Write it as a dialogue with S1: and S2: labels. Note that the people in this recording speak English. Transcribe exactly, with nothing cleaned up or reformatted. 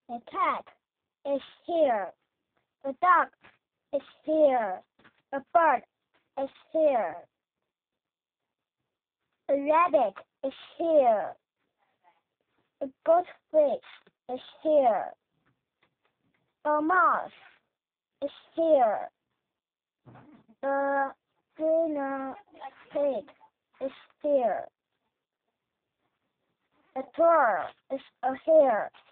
S1: The cat is here. The dog is here. The bird is here. The rabbit is here. The goldfish is here. The mouse is here. The guinea pig is here. The turtle is here.